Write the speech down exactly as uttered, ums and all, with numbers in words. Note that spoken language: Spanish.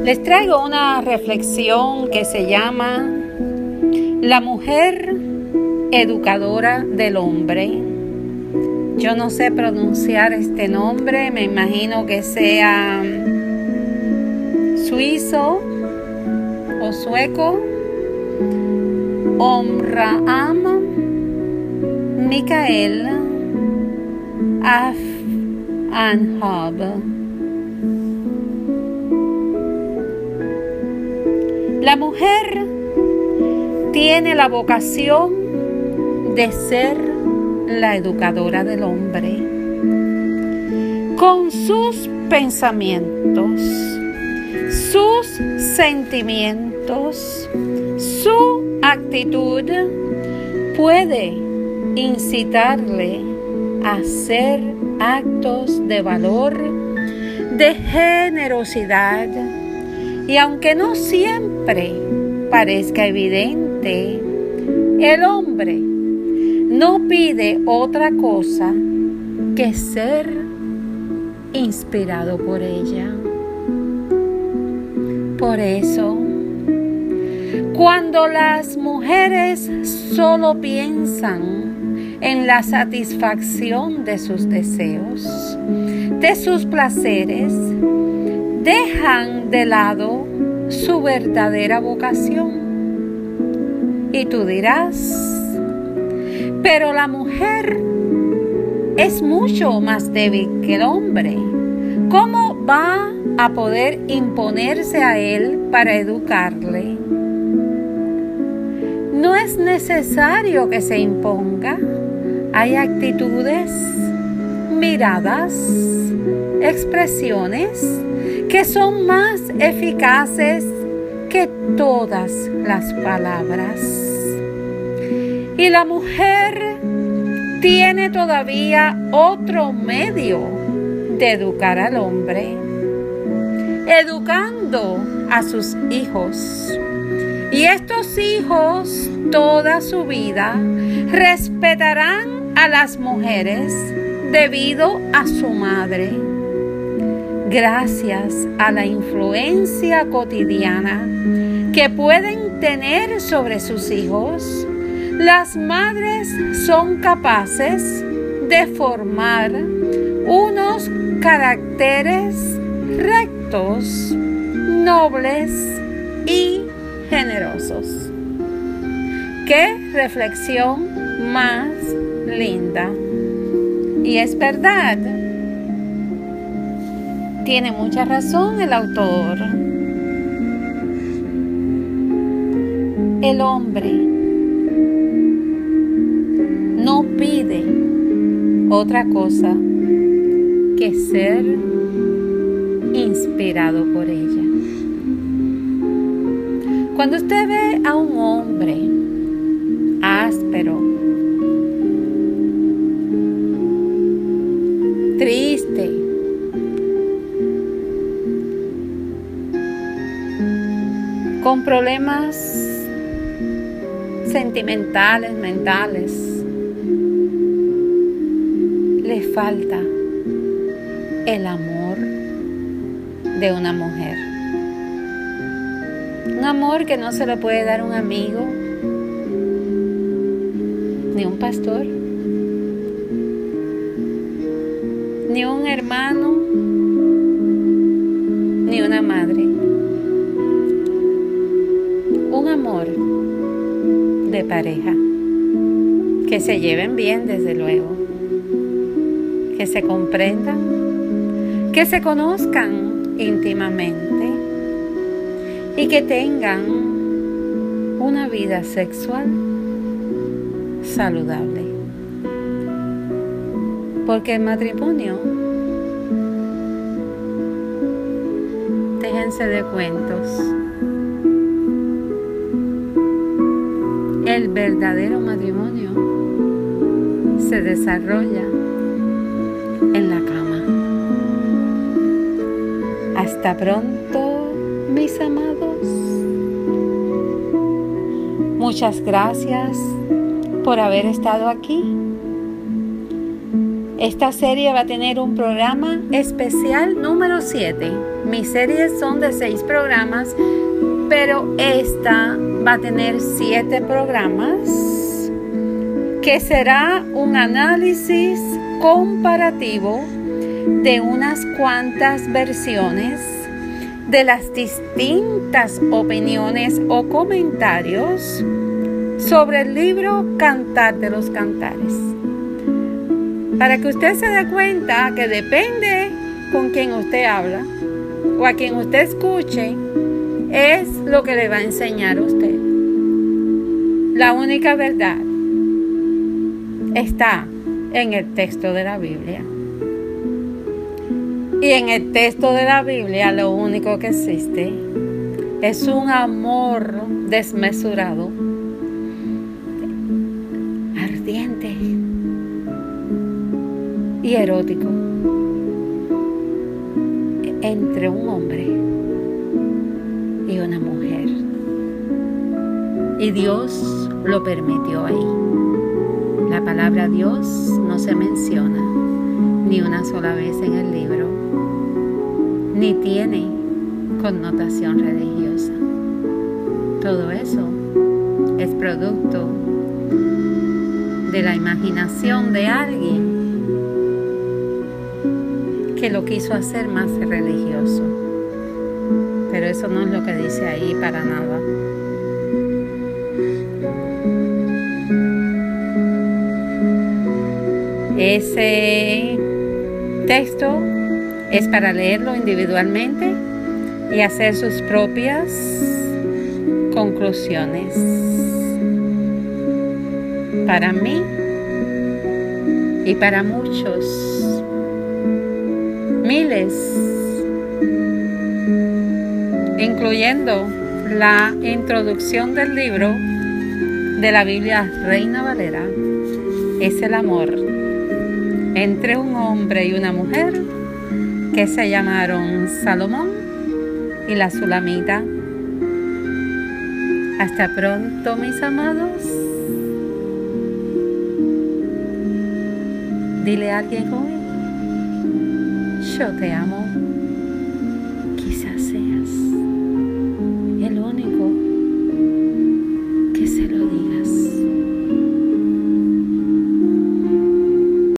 Les traigo una reflexión que se llama La mujer educadora del hombre. Yo no sé pronunciar este nombre, me imagino que sea suizo o sueco. Omraam Mikael af Anhab. La mujer tiene la vocación de ser la educadora del hombre, con sus pensamientos, sus sentimientos, su actitud puede incitarle a hacer actos de valor, de generosidad, y aunque no siempre parezca evidente, el hombre no pide otra cosa que ser inspirado por ella. Por eso, cuando las mujeres solo piensan en la satisfacción de sus deseos, de sus placeres, dejan de lado su verdadera vocación. Y tú dirás, pero la mujer es mucho más débil que el hombre. ¿Cómo va a poder imponerse a él para educarle? No es necesario que se imponga. Hay actitudes, miradas, expresiones que son más eficaces que todas las palabras. Y la mujer tiene todavía otro medio de educar al hombre, educando a sus hijos. Y estos hijos toda su vida respetarán a las mujeres debido a su madre. Gracias a la influencia cotidiana que pueden tener sobre sus hijos, las madres son capaces de formar unos caracteres rectos, nobles y generosos. ¡Qué reflexión más linda! Y es verdad, tiene mucha razón el autor. El hombre no pide otra cosa que ser inspirado por ella. Cuando usted ve a un hombre áspero, triste, con problemas sentimentales, mentales, le falta el amor de una mujer. Un amor que no se lo puede dar un amigo, ni un pastor, ni un hermano, ni una madre. Un amor de pareja, que se lleven bien desde luego, que se comprendan, que se conozcan íntimamente y que tengan una vida sexual saludable. Porque el matrimonio, déjense de cuentos, el verdadero matrimonio se desarrolla en la cama. Hasta pronto, mis amados. Muchas gracias por haber estado aquí. Esta serie va a tener un programa especial número siete. mis series son de seis programas, pero esta va a tener siete programas, que será un análisis comparativo de unas cuantas versiones de las distintas opiniones o comentarios sobre el libro Cantar de los Cantares. Para que usted se dé cuenta que depende con quien usted habla o a quien usted escuche, es lo que le va a enseñar a usted. La única verdad está en el texto de la Biblia. Y en el texto de la Biblia lo único que existe es un amor desmesurado, ardiente y erótico entre un hombre y una mujer. Y Dios lo permitió ahí. La palabra Dios no se menciona ni una sola vez en el libro, ni tiene connotación religiosa. Todo eso es producto de la imaginación de alguien que lo quiso hacer más religioso. Pero eso no es lo que dice ahí para nada. Ese texto es para leerlo individualmente y hacer sus propias conclusiones. Para mí y para muchos, miles, incluyendo la introducción del libro de la Biblia Reina Valera, es el amor entre un hombre y una mujer que se llamaron Salomón y la Sulamita. Hasta pronto, mis amados. Dile a alguien hoy: yo te amo.